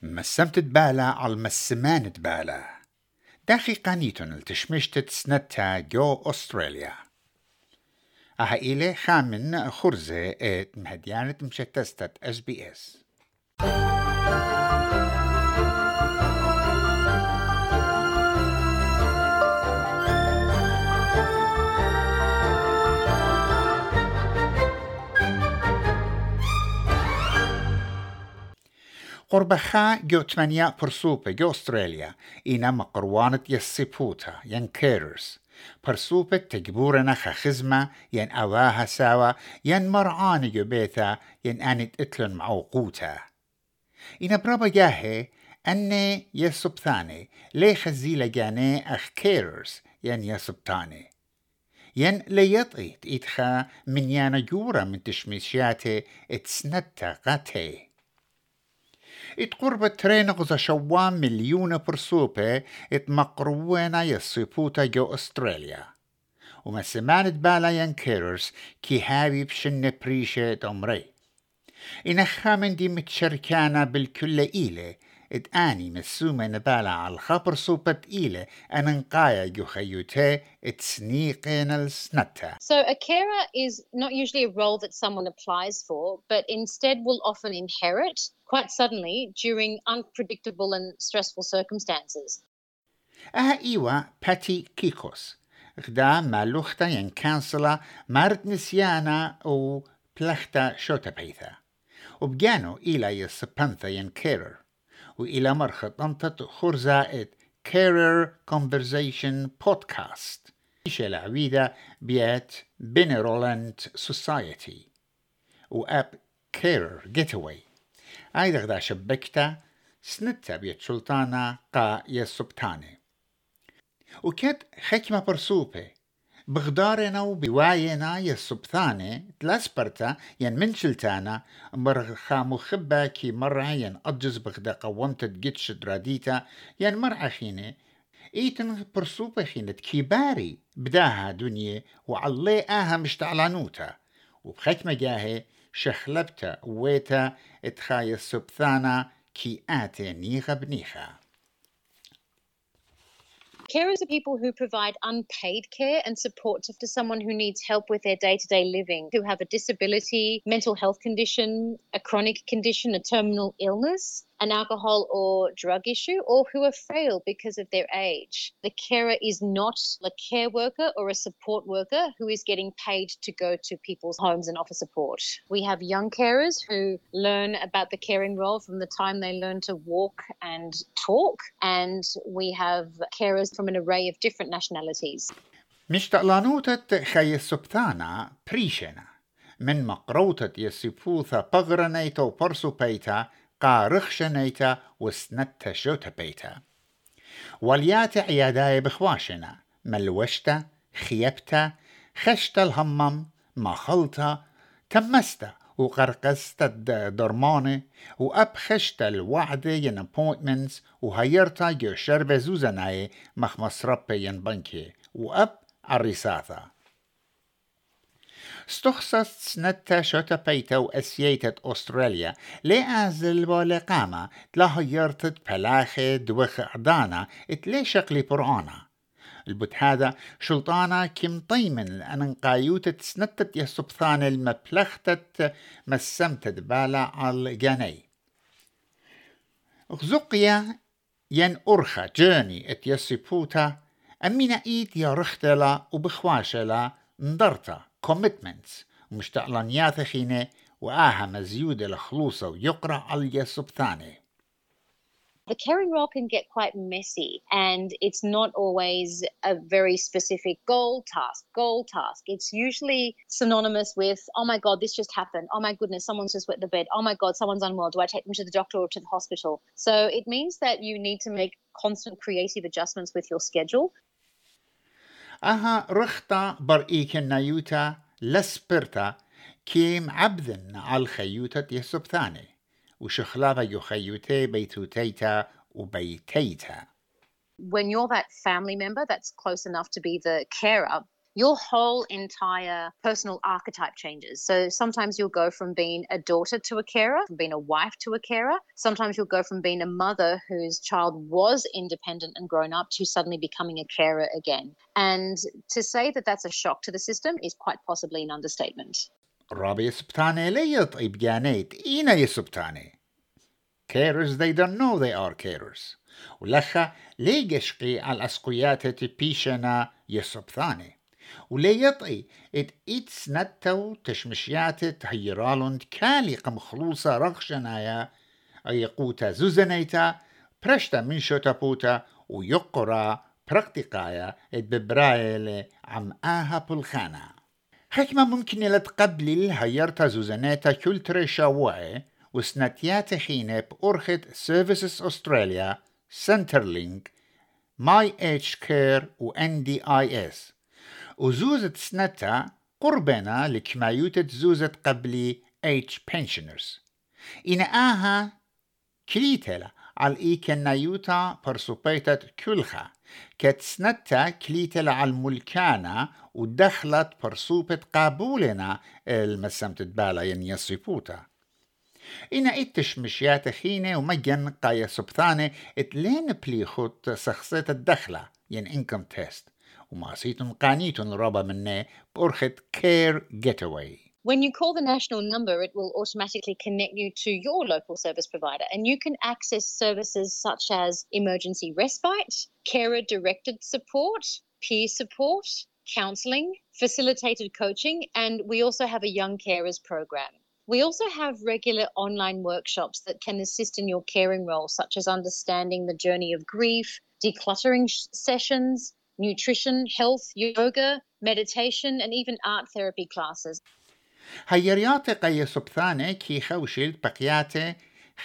مسمت تبالا على المسمان تبالا دقيقة نيتون التشمشتت سنتا جو أستراليا إلي خامن خرزة مهديانة مشتستت SBS. قربخا جو 8 برسوبة جو أستراليا إنا مقروانة يسيبوتا ين كيررز برسوبة تجبورنا خزمة ين أواها ساوا ين مرعاني جو بيتا ين آنت إتلن معوقوتا إنا برابا جاهي أني يسبتاني لي خزيلة جاني أخ كيررز ين يسبتاني ين ليطيت إتخا من يانا جورا من تشميشياتي اتسنتا غاتي اتقرب ترين غزا شوام مليون برسوبة اتمقرونا يصيبوتا جو أستراليا وما سمانت بالا ين كيررز كي هاوي بشن بريشة عمري إن خامن دي متشركانا بالكل إيلة اتآني مسومة نبالا على الخبر صوبة إيلة أننقايا جو خيوتي اتسنيقين السنتا. So a carer is not usually a role that someone applies for, but instead will often inherit quite suddenly during unpredictable and stressful circumstances. إيوا باتي كيكوس غدا مالوختا ين كانسلا مارت نسيانا أو بلختا شوتا بيثا وبجانو إلا يسبنثا ين كيرر وإلى مرخط أنتت خرزائد Carer Conversation Podcast إيش العويدة بيات Benevolent Society وأب Carer Getaway أيضا غدا شبكتا سنتا بيت سلطانة قا يسبتاني وكاد حكمة برسوبة بغدارنا وبواينا يسبثاني تلاسبرتا ين من شلتانا مرخا مخبا كي مرعا ين أجز بغدا قوانتت جتش دراديتا ين مرعا خيني إيتن برسوبة خينت كيباري بداها دنيا وعلي آها مشتعلانوتا وبحكمة جاهي شخلبتا ويتا اتخا يسبثانا كي آتي نيخا بنيخا. Carers are people who provide unpaid care and support to someone who needs help with their day-to-day living, who have a disability, mental health condition, a chronic condition, a terminal illness, an alcohol or drug issue, or who are frail because of their age. The carer is not a care worker or a support worker who is getting paid to go to people's homes and offer support. We have young carers who learn about the caring role from the time they learn to walk and talk, and we have carers from an array of different nationalities. مشتقلانوتة خي السبتانا بريشنا من مقروتة يسيبوثا بغرنيتا وبرسو بيتا قارخشنيتا وسنتا شوتا بيتا واليات عياداي بخواشنا ملوشتا خيبتا خشتا الهمم مخلتا تمستا وقرقستا درماني وأبخشتا الوعدة ين appointments وهيرتا جو شربة زوزناي مخمس ربي ين بنكي وأب عريساثا استخصصت سنتا شوتا بيتا وأسييتت أستراليا لأزل بالقامة تلاهيرتت بلاخي دوخ عدانا اتلي شقلي برعانا البت هذا شلطانا كم طيمن لأن قايوتت سنتت يسبثان المبلختت مسمتت بالا على جاني غزقيا ين أرخا جاني ات يسيبوتا أمينا إيد يا رختلا وبخواشلا ندرتا commitments ومشتعلانيات خينة وآها مزيودة لخلوصة ويقرأ على يسبثاني. The caring role can get quite messy, and it's not always a very specific goal task. It's usually synonymous with, oh my God, this just happened. Oh my goodness, someone's just wet the bed. Oh my God, someone's unwell. Do I take them to the doctor or to the hospital? So it means that you need to make constant creative adjustments with your schedule. أها رختا برئيك النيوتا لسبرتا كيم عبذن على الخيوتة يسبثاني وشخلافة يخيوتي بيتوتيتا وبيتيتا. When you're that family member that's close enough to be the carer, your whole entire personal archetype changes. So sometimes you'll go from being a daughter to a carer, from being a wife to a carer. Sometimes you'll go from being a mother whose child was independent and grown up to suddenly becoming a carer again. And to say that that's a shock to the system is quite possibly an understatement. رابي يسبتاني لي يطئي بجانيت إينا يسبتاني. Carers they don't know they are carers. ولخا لي يشقي على أسقيات بيشنا يسبتاني. ولي يطئي إتس نتو تشمشيات تهيرالون كالي قم خلوصة رغشنايا أيقوتا زوزنيتا برشتا من شوتابوتا ويقرا برقتقايا ببرايل عم آها بالخانة. حكمة ممكن لتقبل هيرتا زوزنيتا كولتري شاوعي وسنتيات حينة بأرخد سيرفيسز أستراليا سنترلينك ماي اتش كير و NDIS وزوزة سنتا قربنا لكمايوتة زوزة قبلي H pensioners إن آها كليتلا على إيكنايوتا برسوبيتة كلخا كت سنتا كليتلا على الملكانا ودخلت برسوبة قابولنا المسمت بالا ينيصيبوتا إن إتشمشيات خينة ومجن قايا سبثانة إتلين بليخوت سخصيت الدخلة income test وما سيتم قانيتون رابا منه بأرخت care getaway. When you call the national number, it will automatically connect you to your local service provider, and you can access services such as emergency respite, carer-directed support, peer support, counselling, facilitated coaching, and we also have a young carers program. We also have regular online workshops that can assist in your caring role, such as understanding the journey of grief, decluttering sessions, nutrition, health, yoga, meditation, and even art therapy classes. هيرياتي قي سبثاني كي خوشل بقياتي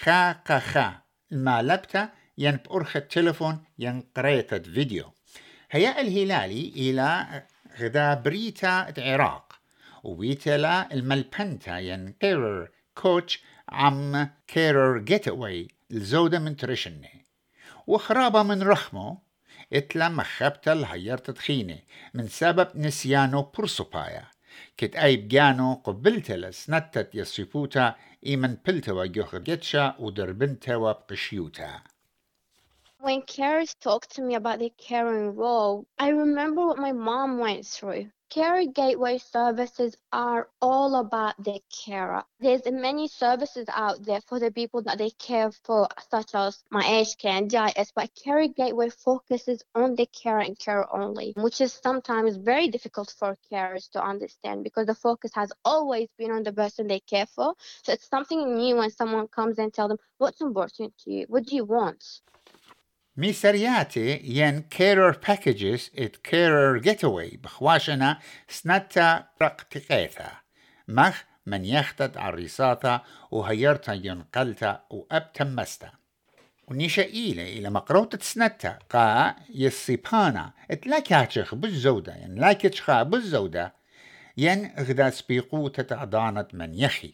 خا المالبتا ين بأرخ التلفون ين قريتة فيديو هيا الهلالي إلى غدا بريتا العراق وبيتلا الملبنتا ين كيرر كوتش عم كيرر جيتاوي الزودة من ترشني وخرابة من رخمه اتلا مخبتا الهيرت تخيني من سبب نسيانو برسوبايا كت أي بجانو قبلتلا سنتت يصيبوتا إيمن بلتوا جوخرجتشا ودربنتا وبقشيوتا. When carers talk to me about their caring role, I remember what my mom went through. Carer Gateway services are all about the carer. There's many services out there for the people that they care for, such as My Aged Care and DIS, but Carer Gateway focuses on the carer and carer only, which is sometimes very difficult for carers to understand because the focus has always been on the person they care for. So it's something new when someone comes and tells them, what's important to you? What do you want? ميسرياتي ين carer packages ات carer getaway بخواشنا سنتا رقتقيثا مخ من يختد عريساتا وهيرتا ينقلتا وابتمستا ونيشا إلى مقروطة سنتا قا يصيبانا اتلاكاتشخ بالزودة ين لاكتشخا بالزودة ين غدا سبيقوتة عضانة من يخي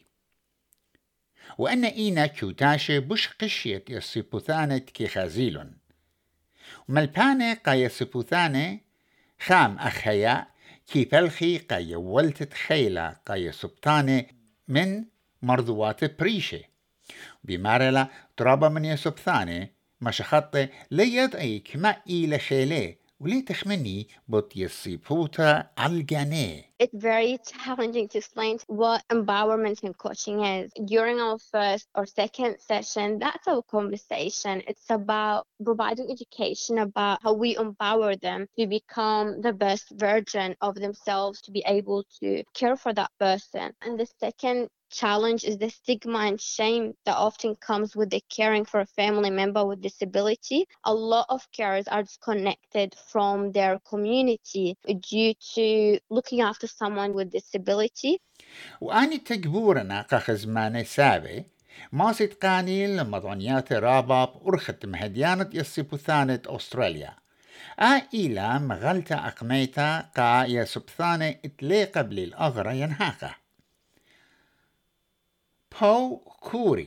وأن إينا كيوتاشي بش قشيت يصيبوثانة كي خازيلون وملبانة قا يصيبوثانة خام أخيا كي بلخي قا يولتت خيلة قا يصبتانة من مرضوات بريشة بمارلا ترابا من يصبثانة مشخطة ليضعي كما إيلا خيلة ولي تخمني بط يصيبوتا عالجاني. It's very challenging to explain what empowerment and coaching is. During our first or second session, that's our conversation. It's about providing education about how we empower them to become the best version of themselves, to be able to care for that person. And the second challenge is the stigma and shame that often comes with the caring for a family member with disability. A lot of carers are disconnected from their community due to looking after someone with disability. وأني تجبورنا كخزماني سابي ما ستقاني لمضانيات رابا بأرخت مهديانة يصيبوثانة أستراليا إلى مغلتا أقميتا قا يصبثانة اتلي قبل الأغرى ينهاقه. باو كوري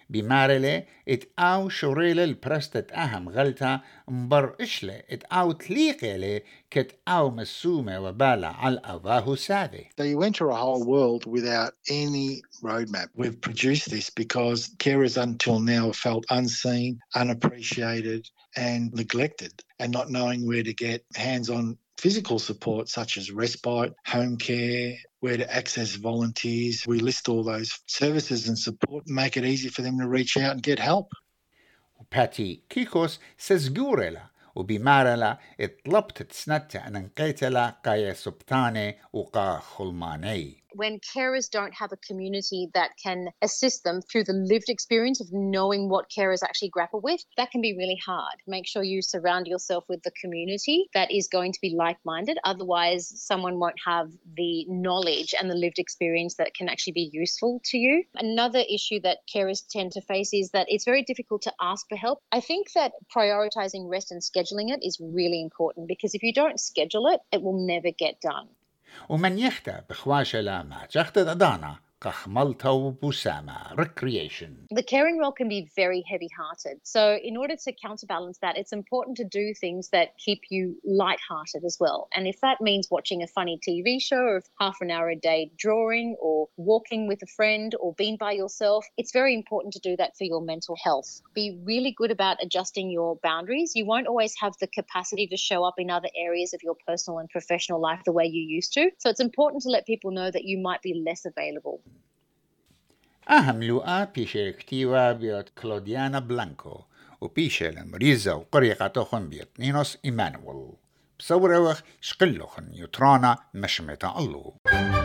بمارلة اتقاو شوريلة البرستة أهم غلطة مبر إشلة اتقاو تليقيلة كتقاو مسومة وبالة على أباهو ساذي. So you enter a whole world without any roadmap. We've produced this because carers until now felt unseen, unappreciated and neglected, and not knowing where to get hands-on physical support such as respite, home care, where to access volunteers. We list all those services and support, make it easy for them to reach out and get help. Patty Kikos says Gurela وبمارلا اطلبت تسنتا أن نقيتلا قايا سبتاني وقا خلماني. When carers don't have a community that can assist them through the lived experience of knowing what carers actually grapple with, that can be really hard. Make sure you surround yourself with the community that is going to be like-minded. Otherwise, someone won't have the knowledge and the lived experience that can actually be useful to you. Another issue that carers tend to face is that it's very difficult to ask for help. I think that prioritizing rest and scheduling it is really important, because if you don't schedule it, it will never get done. ومن يختا بخواشلا ما جخت دانا كخملتا وبوسامة recreation. The caring role can be very heavy-hearted. So in order to counterbalance that, it's important to do things that keep you light-hearted as well. And if that means watching a funny TV show or half an hour a day drawing or walking with a friend or being by yourself, it's very important to do that for your mental health. Be really good about adjusting your boundaries. You won't always have the capacity to show up in other areas of your personal and professional life the way you used to. So it's important to let people know that you might be less available. أهم لقاء بيشة كتيوة بيوت كلوديانا بلانكو وبيشة المريزة وقريقاتوخن بيوت نينوس إيمانويل بصوره شقلوخن يترانا مشمتا الله.